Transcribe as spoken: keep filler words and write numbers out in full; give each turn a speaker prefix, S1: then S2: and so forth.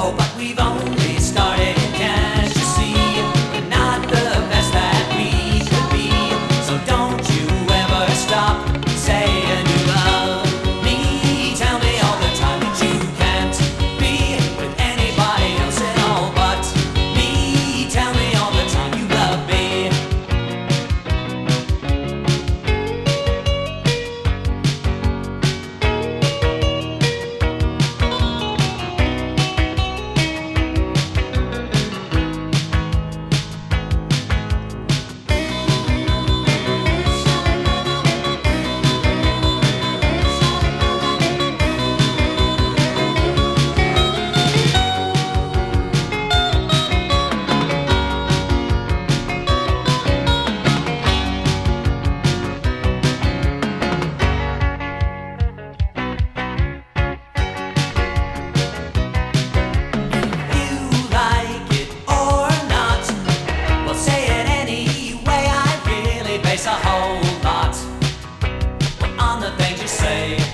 S1: Oh, but we've only started, can't you see? We're not the best that we could be. So don't you ever stop saying you love me. Tell me all the time that you can't be with anybody else at all but me. Tell me all the time you love me. A whole lot on the things you say.